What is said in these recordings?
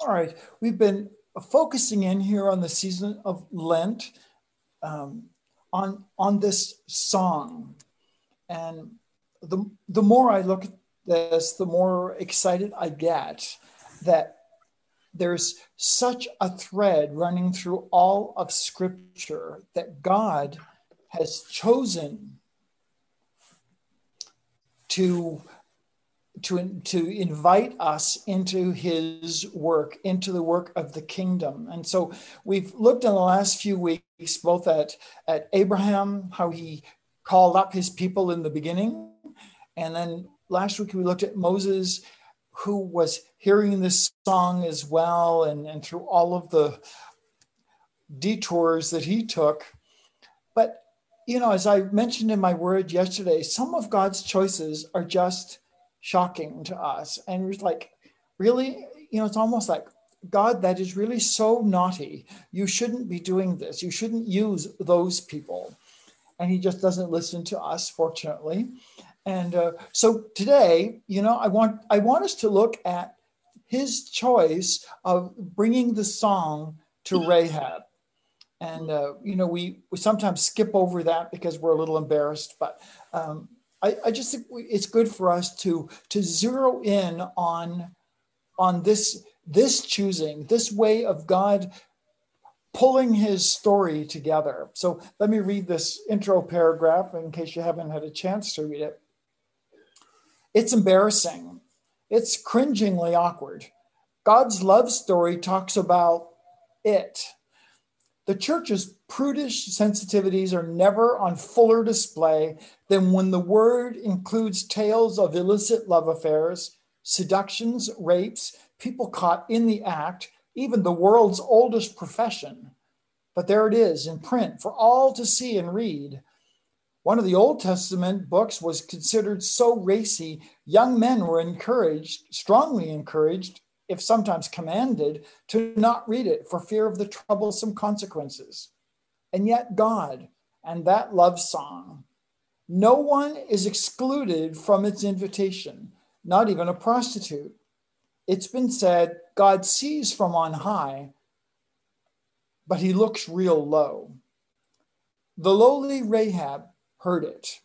All right, we've been focusing in here on the season of Lent, on this song, and the more I look at this, the more excited I get that there's such a thread running through all of Scripture that God has chosen to invite us into his work, into the work of the kingdom. And so we've looked in the last few weeks both at Abraham, how he called up his people in the beginning. And then last week we looked at Moses, who was hearing this song as well, and through all of the detours that he took. But, as I mentioned in my word yesterday, some of God's choices are just shocking to us. And it's like, really, it's almost like, God, that is really so naughty. You shouldn't be doing this. You shouldn't use those people. And he just doesn't listen to us, fortunately. And so today, I want us to look at his choice of bringing the song to Rahab. And, we sometimes skip over that because we're a little embarrassed, but I just think it's good for us to zero in on this choosing, this way of God pulling his story together. So let me read this intro paragraph in case you haven't had a chance to read it. It's embarrassing. It's cringingly awkward. God's love story talks about it. The church's prudish sensitivities are never on fuller display than when the word includes tales of illicit love affairs, seductions, rapes, people caught in the act, even the world's oldest profession. But there it is in print for all to see and read. One of the Old Testament books was considered so racy, young men were strongly encouraged, if sometimes commanded, to not read it for fear of the troublesome consequences. And yet God and that love song, no one is excluded from its invitation, not even a prostitute. It's been said, God sees from on high, but he looks real low. The lowly Rahab heard it.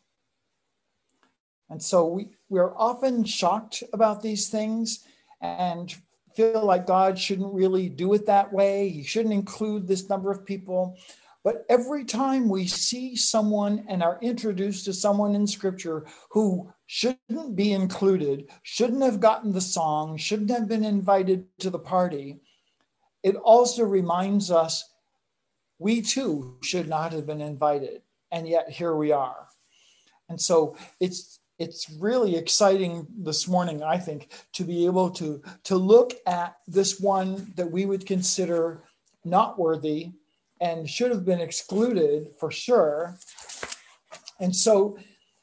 And so we're often shocked about these things and feel like God shouldn't really do it that way. He shouldn't include this number of people. But every time we see someone and are introduced to someone in Scripture who shouldn't be included, shouldn't have gotten the song, shouldn't have been invited to the party, it also reminds us we too should not have been invited. And yet here we are. And so it's really exciting this morning, I think, to be able to look at this one that we would consider not worthy and should have been excluded for sure. And so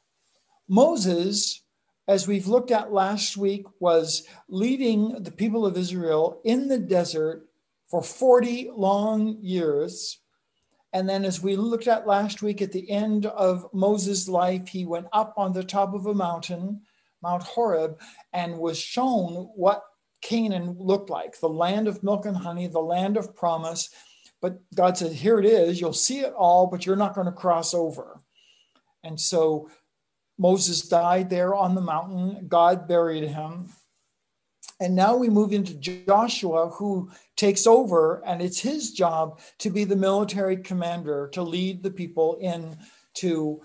Moses, as we've looked at last week, was leading the people of Israel in the desert for 40 long years. And then as we looked at last week, at the end of Moses' life, he went up on the top of a mountain, Mount Horeb, and was shown what Canaan looked like, the land of milk and honey, the land of promise. But God said, here it is, you'll see it all, but you're not going to cross over. And so Moses died there on the mountain. God buried him. And now we move into Joshua, who takes over, and it's his job to be the military commander, to lead the people into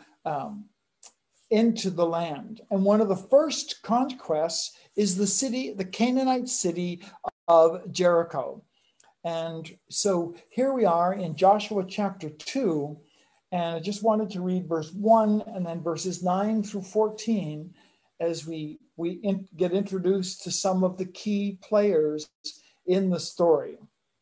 the land. And one of the first conquests is the Canaanite city of Jericho. And so here we are in Joshua chapter 2, and I just wanted to read verse 1 and then verses 9 through 14 as we get introduced to some of the key players in the story.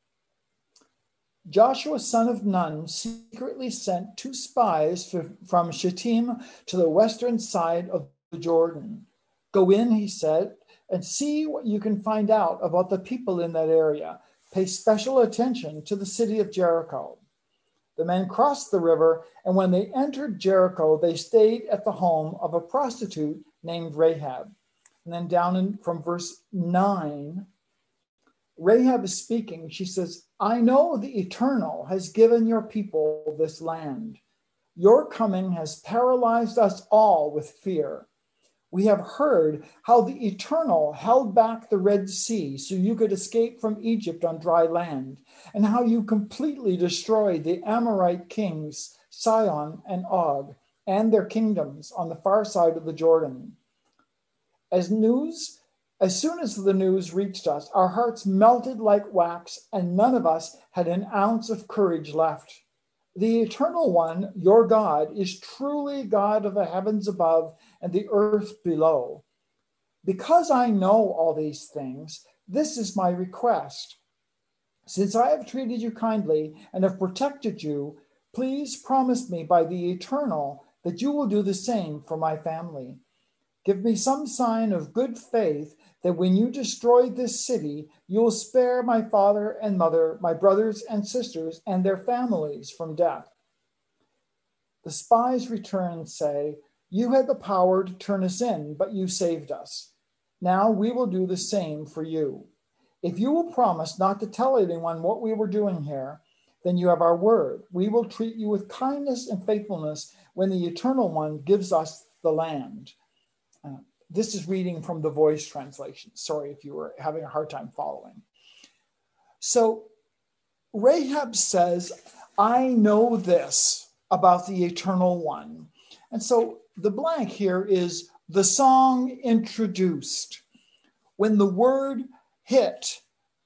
Joshua, son of Nun, secretly sent 2 spies from Shittim to the western side of the Jordan. Go in, he said, and see what you can find out about the people in that area. Pay special attention to the city of Jericho. The men crossed the river, and when they entered Jericho, they stayed at the home of a prostitute named Rahab. And then from verse 9, Rahab is speaking. She says, I know the Eternal has given your people this land. Your coming has paralyzed us all with fear. We have heard how the Eternal held back the Red Sea so you could escape from Egypt on dry land, and how you completely destroyed the Amorite kings, Sihon and Og, and their kingdoms on the far side of the Jordan. As soon as the news reached us, our hearts melted like wax, and none of us had an ounce of courage left. The Eternal One, your God, is truly God of the heavens above and the earth below. Because I know all these things, this is my request. Since I have treated you kindly and have protected you, please promise me by the Eternal that you will do the same for my family. Give me some sign of good faith that when you destroy this city, you will spare my father and mother, my brothers and sisters, and their families from death. The spies return and say, you had the power to turn us in, but you saved us. Now we will do the same for you. If you will promise not to tell anyone what we were doing here, then you have our word. We will treat you with kindness and faithfulness when the Eternal One gives us the land. This is reading from the Voice translation. Sorry if you were having a hard time following. So Rahab says, I know this about the Eternal One. And so the blank here is the song introduced. When the word hit,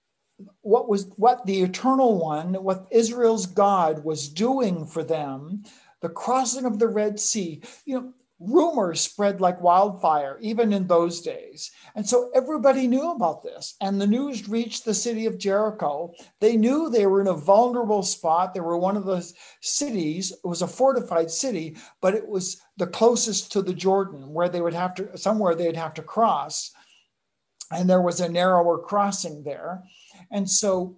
what the Eternal One, what Israel's God was doing for them, the crossing of the Red Sea, rumors spread like wildfire, even in those days. And so everybody knew about this. And the news reached the city of Jericho. They knew they were in a vulnerable spot. They were one of the cities. It was a fortified city, but it was the closest to the Jordan, where they would have to, somewhere they'd have to cross. And there was a narrower crossing there. And so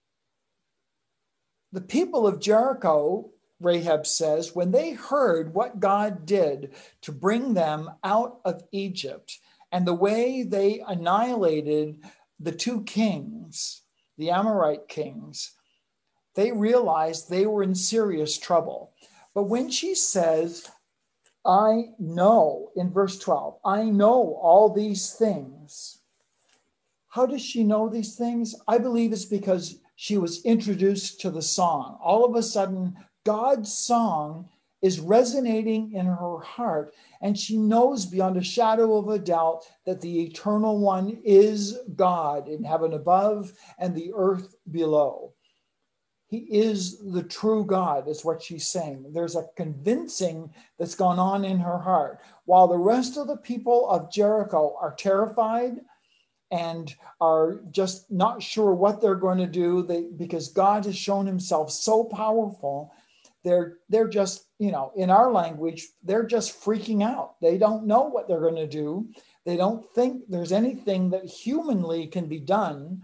the people of Jericho, Rahab says, when they heard what God did to bring them out of Egypt and the way they annihilated the two kings, the Amorite kings, they realized they were in serious trouble. But when she says, I know, in verse 12, I know all these things. How does she know these things? I believe it's because she was introduced to the song. All of a sudden, God's song is resonating in her heart, and she knows beyond a shadow of a doubt that the Eternal One is God in heaven above and the earth below. He is the true God, is what she's saying. There's a convincing that's gone on in her heart. While the rest of the people of Jericho are terrified and are just not sure what they're going to do, because God has shown himself so powerful, they're just, in our language, they're just freaking out. They don't know what they're going to do. They don't think there's anything that humanly can be done.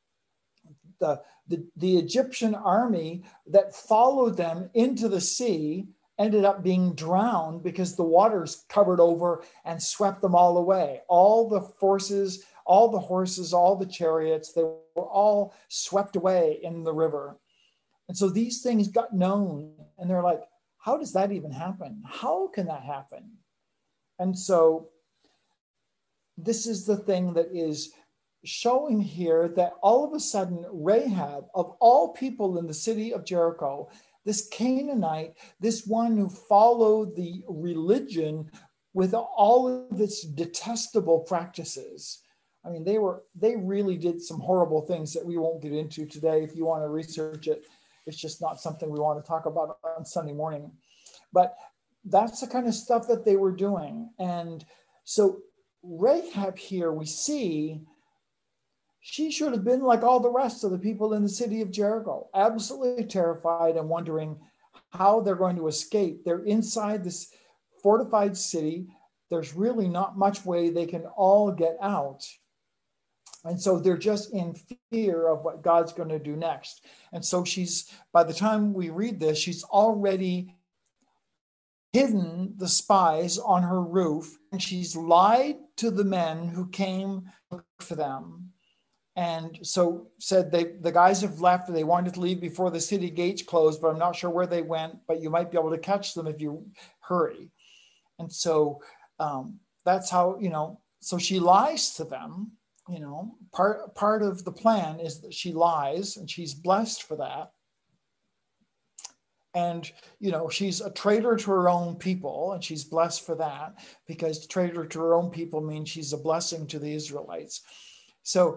The Egyptian army that followed them into the sea ended up being drowned because the waters covered over and swept them all away. All the forces, all the horses, all the chariots, they were all swept away in the river. And so these things got known, and they're like, how does that even happen? How can that happen? And so this is the thing that is showing here, that all of a sudden Rahab, of all people in the city of Jericho, this Canaanite, this one who followed the religion with all of its detestable practices. I mean, they really did some horrible things that we won't get into today. If you want to research it, it's just not something we want to talk about on Sunday morning. But that's the kind of stuff that they were doing. And so Rahab here, we see she should have been like all the rest of the people in the city of Jericho, absolutely terrified and wondering how they're going to escape. They're inside this fortified city. There's really not much way they can all get out. And so they're just in fear of what God's going to do next. And so by the time we read this, she's already hidden the spies on her roof, and she's lied to the men who came for them. And so said the guys have left. They wanted to leave before the city gates closed, but I'm not sure where they went, but you might be able to catch them if you hurry. And so that's how, so she lies to them. Part of the plan is that she lies, and she's blessed for that. And, she's a traitor to her own people, and she's blessed for that, because traitor to her own people means she's a blessing to the Israelites. So,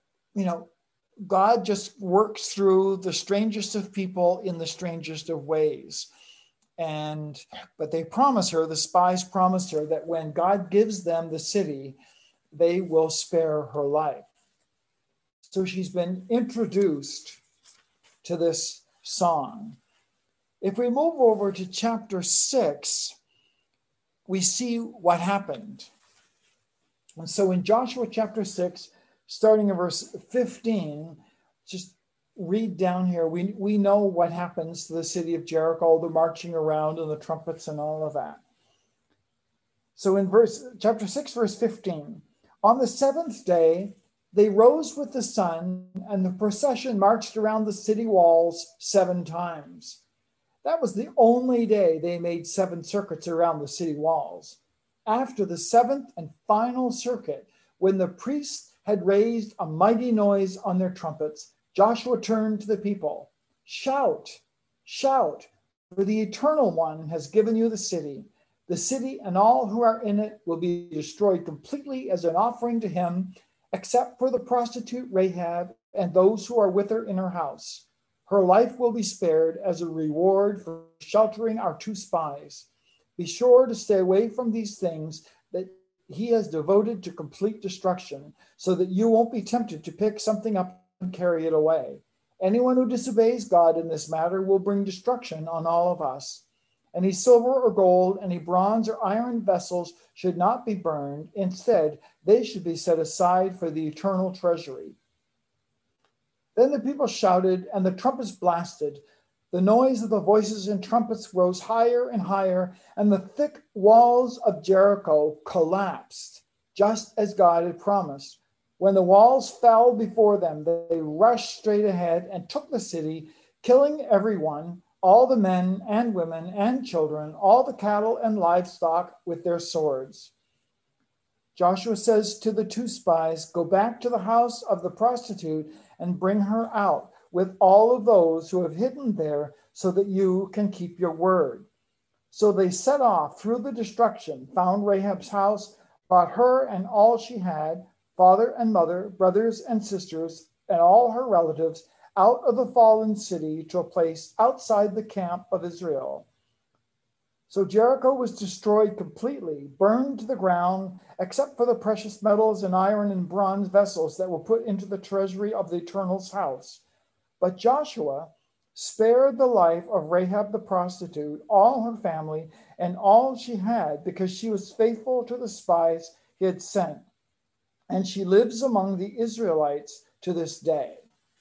God just works through the strangest of people in the strangest of ways. But they promise her, the spies promised her, that when God gives them the city, they will spare her life. So she's been introduced to this song. If we move over to chapter 6, we see what happened. And so in Joshua chapter 6, starting in verse 15, just read down here. We know what happens to the city of Jericho, the marching around and the trumpets and all of that. So in chapter 6, verse 15, on the seventh day, they rose with the sun, and the procession marched around the city walls 7 times. That was the only day they made 7 circuits around the city walls. After the 7th and final circuit, when the priests had raised a mighty noise on their trumpets, Joshua turned to the people. Shout, shout, for the Eternal One has given you the city. The city and all who are in it will be destroyed completely as an offering to him, except for the prostitute Rahab and those who are with her in her house. Her life will be spared as a reward for sheltering our 2 spies. Be sure to stay away from these things that he has devoted to complete destruction, so that you won't be tempted to pick something up and carry it away. Anyone who disobeys God in this matter will bring destruction on all of us. Any silver or gold, any bronze or iron vessels should not be burned. Instead, they should be set aside for the eternal treasury. Then the people shouted, and the trumpets blasted. The noise of the voices and trumpets rose higher and higher, and the thick walls of Jericho collapsed, just as God had promised. When the walls fell before them, they rushed straight ahead and took the city, killing everyone, all the men and women and children, all the cattle and livestock with their swords. Joshua says to the 2 spies, go back to the house of the prostitute and bring her out with all of those who have hidden there, so that you can keep your word. So they set off through the destruction, found Rahab's house, brought her and all she had, father and mother, brothers and sisters, and all her relatives, out of the fallen city to a place outside the camp of Israel. So Jericho was destroyed completely, burned to the ground, except for the precious metals and iron and bronze vessels that were put into the treasury of the Eternal's house. But Joshua spared the life of Rahab the prostitute, all her family, and all she had, because she was faithful to the spies he had sent. And she lives among the Israelites to this day.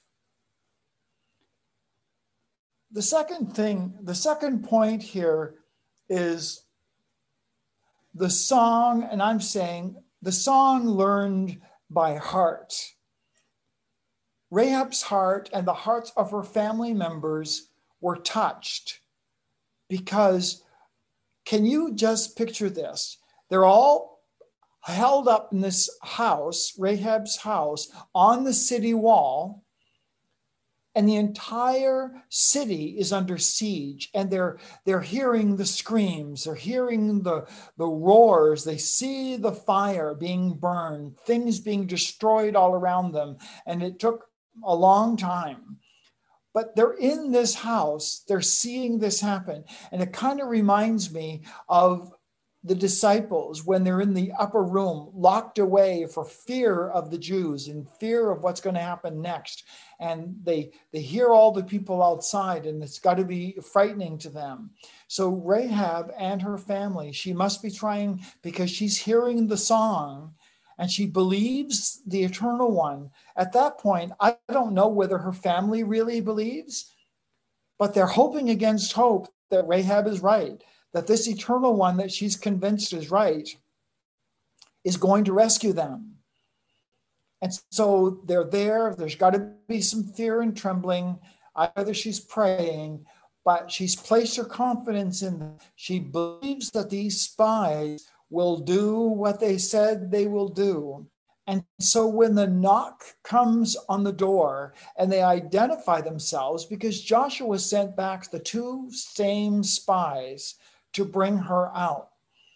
The second point here is the song, and I'm saying the song learned by heart. Rahab's heart and the hearts of her family members were touched, because can you just picture this? They're all held up in this house, Rahab's house, on the city wall, and the entire city is under siege, and they're hearing the screams, they're hearing the roars, they see the fire being burned, things being destroyed all around them, and it took a long time. But they're in this house, they're seeing this happen, and it kind of reminds me of the disciples when they're in the upper room, locked away for fear of the Jews and fear of what's going to happen next. And they hear all the people outside, and it's got to be frightening to them. So Rahab and her family, she must be trying, because she's hearing the song and she believes the Eternal One. At that point, I don't know whether her family really believes, but they're hoping against hope that Rahab is right, that this Eternal One that she's convinced is right is going to rescue them. And so they're there. There's got to be some fear and trembling. Either she's praying, but she's placed her confidence in them. She believes that these spies will do what they said they will do. And so when the knock comes on the door and they identify themselves, because Joshua sent back the two same spies to bring her out.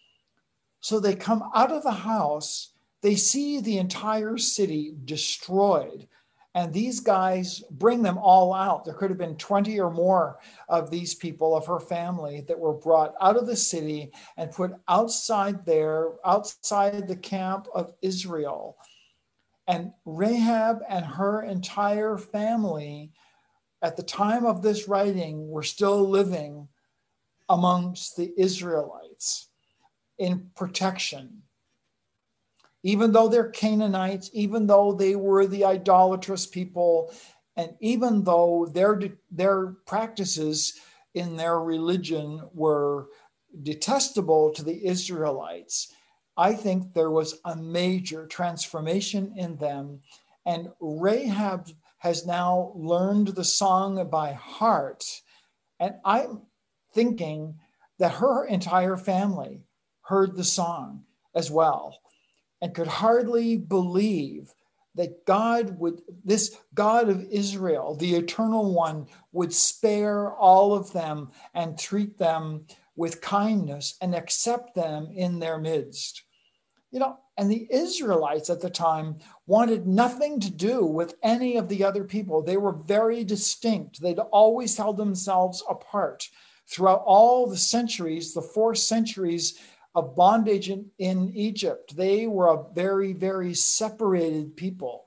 So they come out of the house, they see the entire city destroyed. And these guys bring them all out. There could have been 20 or more of these people of her family that were brought out of the city and put outside the camp of Israel. And Rahab and her entire family, at the time of this writing, were still living amongst the Israelites in protection. Even though they're Canaanites, even though they were the idolatrous people, and even though their practices in their religion were detestable to the Israelites, I think there was a major transformation in them. And Rahab has now learned the song by heart. And I'm thinking that her entire family heard the song as well and could hardly believe that this God of Israel, the eternal one, would spare all of them and treat them with kindness and accept them in their midst. And the Israelites at the time wanted nothing to do with any of the other people. They were very distinct. They'd always held themselves apart throughout all the centuries, the 4 centuries of bondage in Egypt. They were a very, very separated people.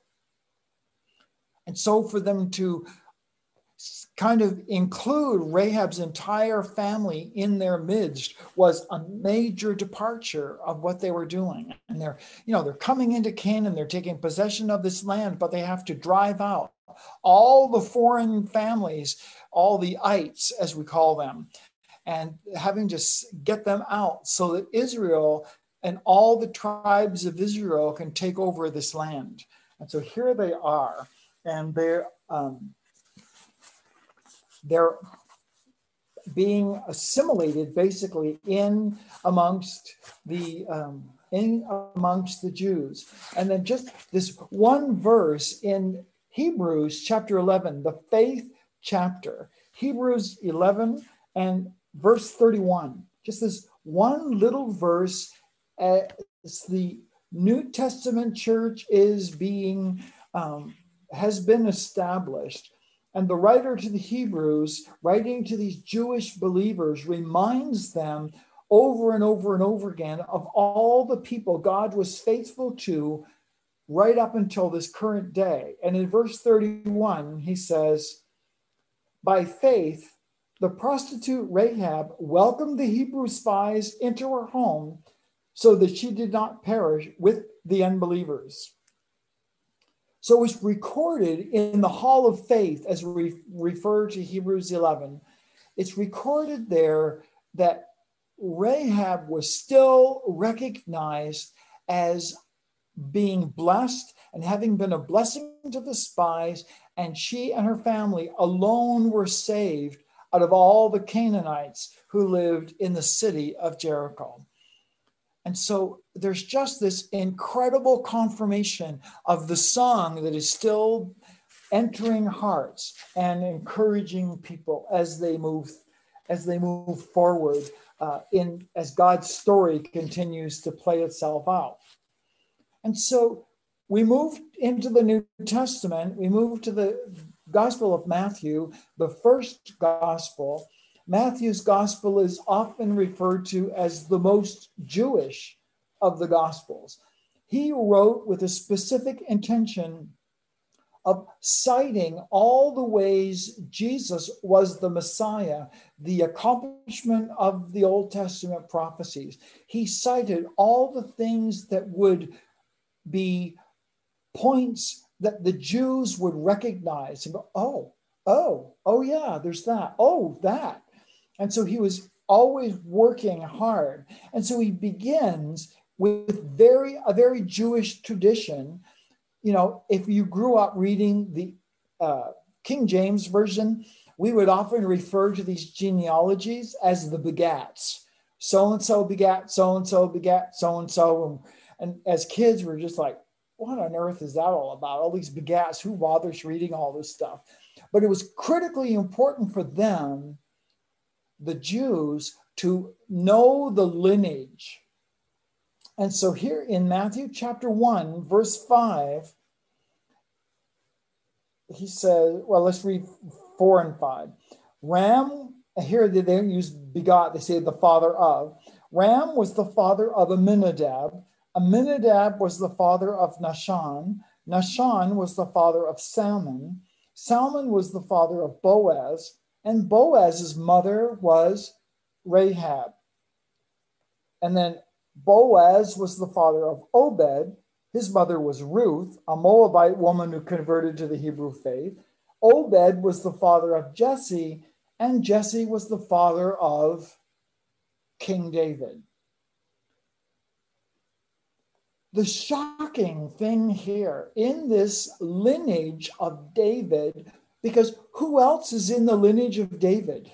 And so for them to kind of include Rahab's entire family in their midst was a major departure of what they were doing. And they're coming into Canaan, they're taking possession of this land, but they have to drive out all the foreign families, all the ites, as we call them, and having to get them out so that Israel and all the tribes of Israel can take over this land. And so here they are, and they're being assimilated basically in amongst the Jews. And then just this one verse in Hebrews chapter 11, the faith chapter, Hebrews 11 and verse 31, just this one little verse as the New Testament church is has been established. And the writer to the Hebrews, writing to these Jewish believers, reminds them over and over and over again of all the people God was faithful to right up until this current day. And in verse 31, he says, by faith, the prostitute Rahab welcomed the Hebrew spies into her home so that she did not perish with the unbelievers. So it's recorded in the Hall of Faith, as we refer to Hebrews 11. It's recorded there that Rahab was still recognized as being blessed and having been a blessing to the spies, and she and her family alone were saved out of all the Canaanites who lived in the city of Jericho. And so there's just this incredible confirmation of the song that is still entering hearts and encouraging people as they move forward as God's story continues to play itself out. And so we move into the New Testament. We move to the Gospel of Matthew, the first gospel. Matthew's gospel is often referred to as the most Jewish of the gospels. He wrote with a specific intention of citing all the ways Jesus was the Messiah, the accomplishment of the Old Testament prophecies. He cited all the things that would be points that the Jews would recognize and go, oh yeah, there's that. Oh, that. And so he was always working hard. And so he begins with a very Jewish tradition if you grew up reading the King James Version, we would often refer to these genealogies as the begats. So-and-so begat, so-and-so begat, so-and-so. And as kids, we're just like, what on earth is that all about? All these begats, who bothers reading all this stuff? But it was critically important for them, the Jews, to know the lineage. And so here in Matthew chapter 1, verse 5, he says, well, let's read 4 and 5. Ram, here they don't use begot, they say the father of. Ram was the father of Amminadab. Amminadab was the father of Nahshon. Nahshon was the father of Salmon. Salmon was the father of Boaz. And Boaz's mother was Rahab. And then Boaz was the father of Obed. His mother was Ruth, a Moabite woman who converted to the Hebrew faith. Obed was the father of Jesse, and Jesse was the father of King David. The shocking thing here in this lineage of David, because who else is in the lineage of David?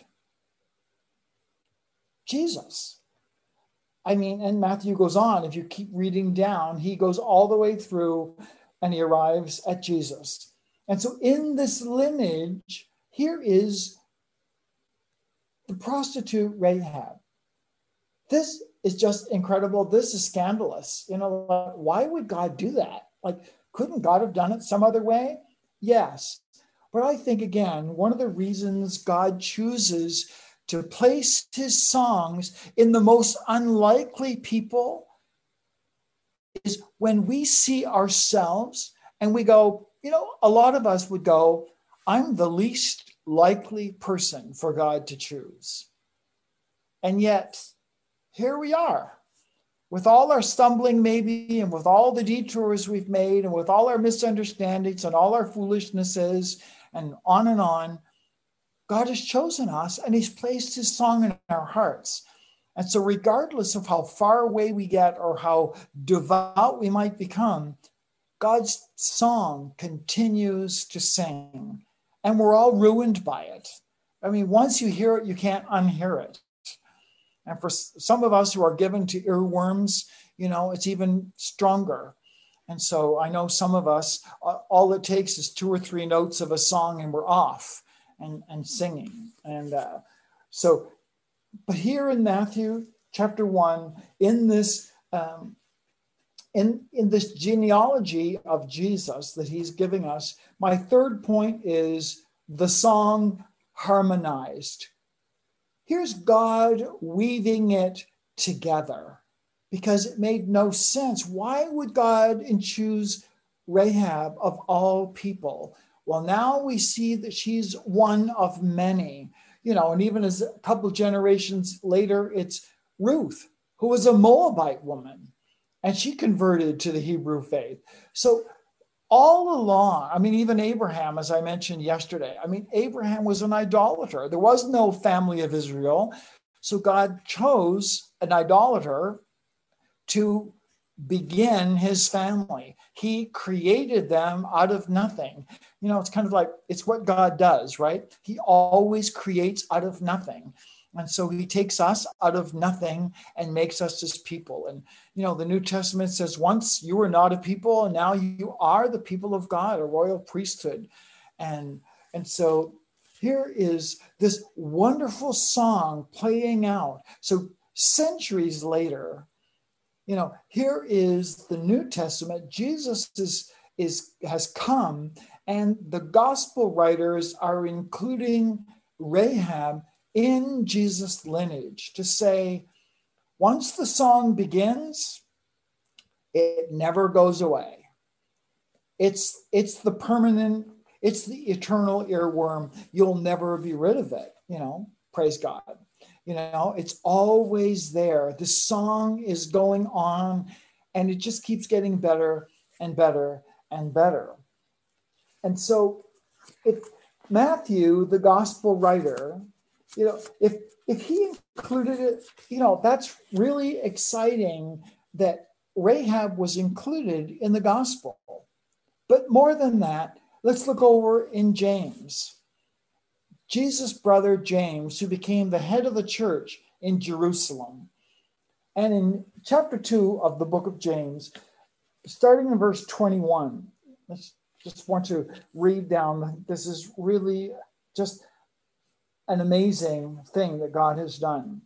Jesus. I mean, and Matthew goes on, if you keep reading down, he goes all the way through and he arrives at Jesus. And so in this lineage, here is the prostitute Rahab. This is just incredible. This is scandalous. Why would God do that? Like, couldn't God have done it some other way? Yes. But I think, again, one of the reasons God chooses to place his songs in the most unlikely people is when we see ourselves and we go, a lot of us would go, I'm the least likely person for God to choose. And yet, here we are, with all our stumbling maybe, and with all the detours we've made, and with all our misunderstandings and all our foolishnesses, and on, God has chosen us and he's placed his song in our hearts. And so regardless of how far away we get or how devout we might become, God's song continues to sing. And we're all ruined by it. I mean, once you hear it, you can't unhear it. And for some of us who are given to earworms, it's even stronger. And so I know some of us, all it takes is 2 or 3 notes of a song and we're off. And singing. And but here in Matthew chapter 1, in this in this genealogy of Jesus that he's giving us, my third point is the song harmonized. Here's God weaving it together because it made no sense. Why would God choose Rahab of all people? Well, now we see that she's one of many, and even as a couple of generations later, it's Ruth, who was a Moabite woman, and she converted to the Hebrew faith. So all along, I mean, even Abraham, as I mentioned yesterday, Abraham was an idolater. There was no family of Israel. So God chose an idolater to begin his family. He created them out of nothing. It's kind of like, it's what God does, right? He always creates out of nothing. And so he takes us out of nothing and makes us his people. And, the New Testament says, once you were not a people, and now you are the people of God, a royal priesthood. And so here is this wonderful song playing out. So centuries later, here is the New Testament. Jesus has come, and the gospel writers are including Rahab in Jesus' lineage to say, once the song begins, it never goes away. It's the permanent, it's the eternal earworm. You'll never be rid of it, praise God. It's always there. The song is going on and it just keeps getting better and better and better. And so if Matthew, the gospel writer, if he included it, that's really exciting that Rahab was included in the gospel. But more than that, let's look over in James. Jesus' brother James, who became the head of the church in Jerusalem. And in chapter 2 of the book of James, starting in verse 21, let's just want to read down. This is really just an amazing thing that God has done.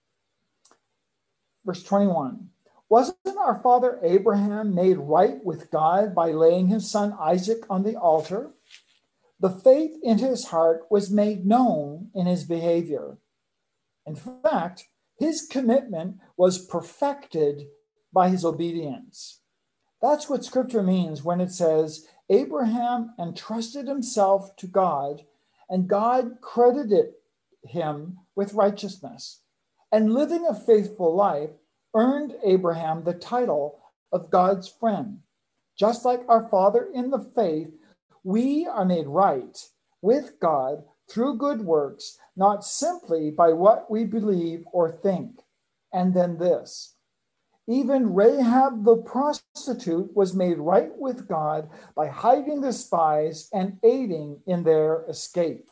Verse 21, wasn't our father Abraham made right with God by laying his son Isaac on the altar? The faith in his heart was made known in his behavior. In fact, his commitment was perfected by his obedience. That's what scripture means when it says Abraham entrusted himself to God and God credited him with righteousness. And living a faithful life earned Abraham the title of God's friend. Just like our father in the faith, we are made right with God through good works, not simply by what we believe or think. And then this, even Rahab the prostitute was made right with God by hiding the spies and aiding in their escape.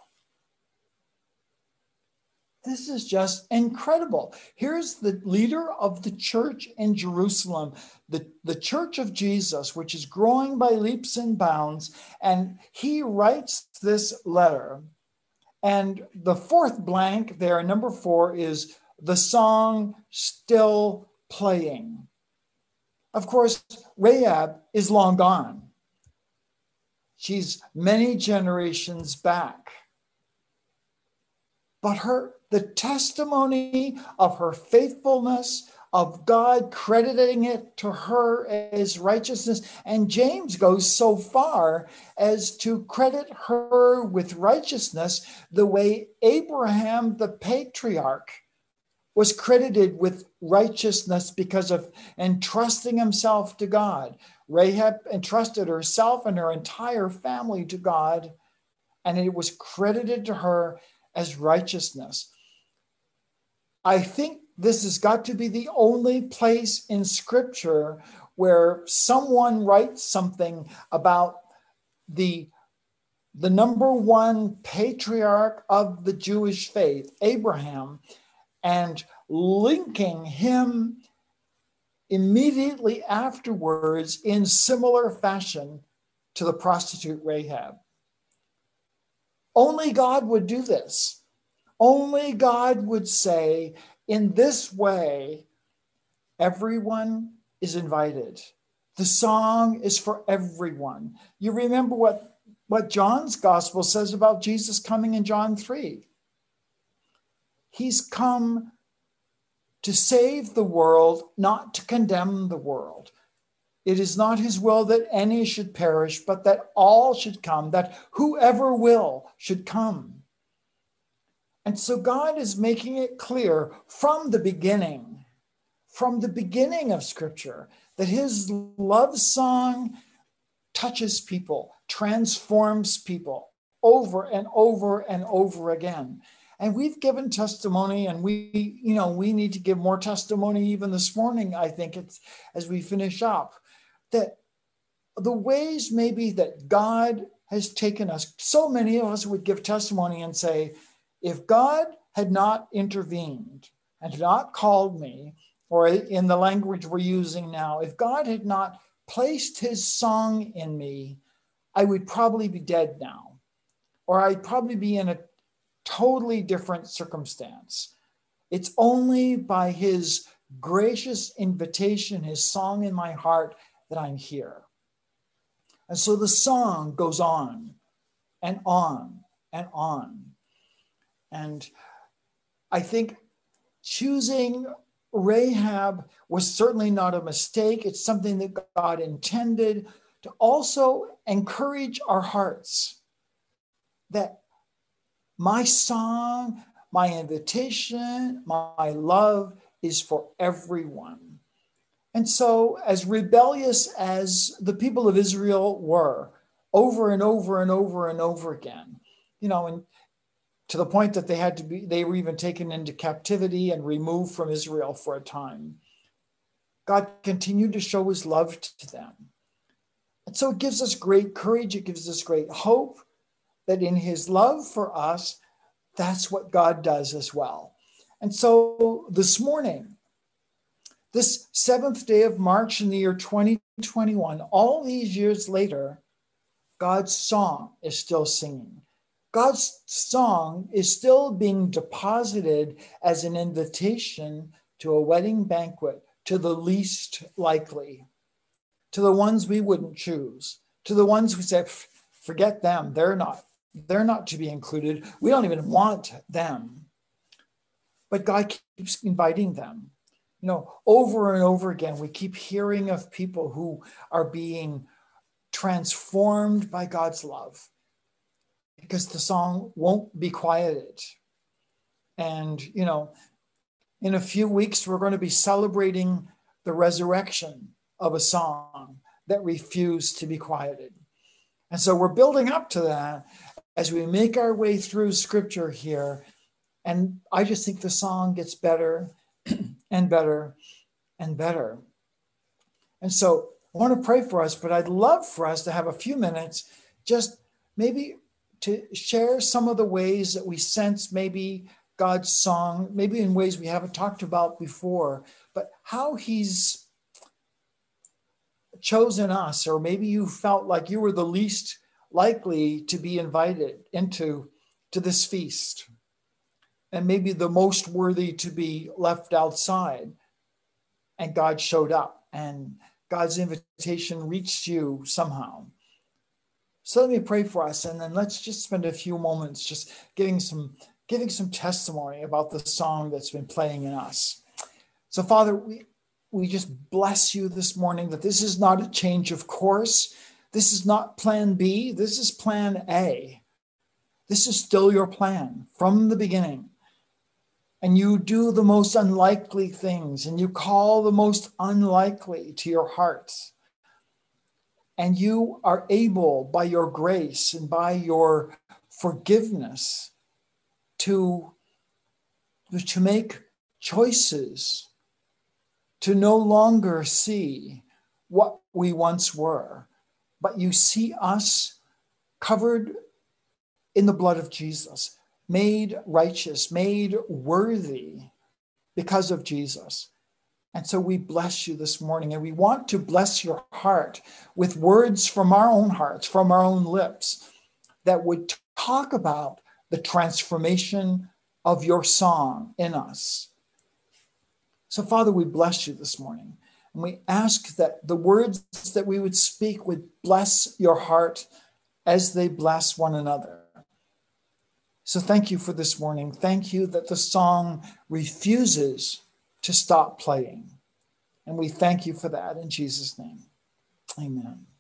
This is just incredible. Here's the leader of the church in Jerusalem, the church of Jesus, which is growing by leaps and bounds. And he writes this letter. And the fourth blank there, number 4, is the song still playing. Of course, Rahab is long gone. She's many generations back. But the testimony of her faithfulness, of God crediting it to her as righteousness. And James goes so far as to credit her with righteousness the way Abraham, the patriarch, was credited with righteousness because of entrusting himself to God. Rahab entrusted herself and her entire family to God, and it was credited to her as righteousness. I think this has got to be the only place in Scripture where someone writes something about the number one patriarch of the Jewish faith, Abraham, and linking him immediately afterwards in similar fashion to the prostitute Rahab. Only God would do this. Only God would say, in this way, everyone is invited. The song is for everyone. You remember what John's gospel says about Jesus coming in John 3. He's come to save the world, not to condemn the world. It is not his will that any should perish, but that all should come, that whoever will should come. And so God is making it clear from the beginning of Scripture, that his love song touches people, transforms people over and over and over again. And we've given testimony, and we need to give more testimony even this morning, I think, as we finish up, that the ways maybe that God has taken us, so many of us would give testimony and say, if God had not intervened and had not called me, or in the language we're using now, if God had not placed his song in me, I would probably be dead now, or I'd probably be in a totally different circumstance. It's only by his gracious invitation, his song in my heart, that I'm here. And so the song goes on and on and on. And I think choosing Rahab was certainly not a mistake. It's something that God intended to also encourage our hearts that my song, my invitation, my love is for everyone. And so, as rebellious as the people of Israel were, over and over and over and over again, and to the point that they were even taken into captivity and removed from Israel for a time, God continued to show his love to them. And so it gives us great courage. It gives us great hope that in his love for us, that's what God does as well. And so this morning, this 7th day of March in the year 2021, all these years later, God's song is still singing. God's song is still being deposited as an invitation to a wedding banquet, to the least likely, to the ones we wouldn't choose, to the ones who say, forget them, they're not to be included. We don't even want them. But God keeps inviting them. Over and over again, we keep hearing of people who are being transformed by God's love because the song won't be quieted. And, in a few weeks, we're going to be celebrating the resurrection of a song that refused to be quieted. And so we're building up to that as we make our way through scripture here. And I just think the song gets better and better and better. And so I want to pray for us, but I'd love for us to have a few minutes just maybe to share some of the ways that we sense maybe God's song, maybe in ways we haven't talked about before, but how he's chosen us, or maybe you felt like you were the least likely to be invited into this feast, and maybe the most worthy to be left outside. And God showed up, and God's invitation reached you somehow. So let me pray for us, and then let's just spend a few moments just giving some testimony about the song that's been playing in us. So Father, we just bless you this morning that this is not a change of course. This is not plan B. This is plan A. This is still your plan from the beginning. And you do the most unlikely things, and you call the most unlikely to your hearts. And you are able, by your grace and by your forgiveness, to make choices, to no longer see what we once were, but you see us covered in the blood of Jesus, made righteous, made worthy because of Jesus. And so we bless you this morning, and we want to bless your heart with words from our own hearts, from our own lips, that would talk about the transformation of your song in us. So, Father, we bless you this morning, and we ask that the words that we would speak would bless your heart as they bless one another. So thank you for this morning. Thank you that the song refuses to stop playing. And we thank you for that in Jesus' name. Amen.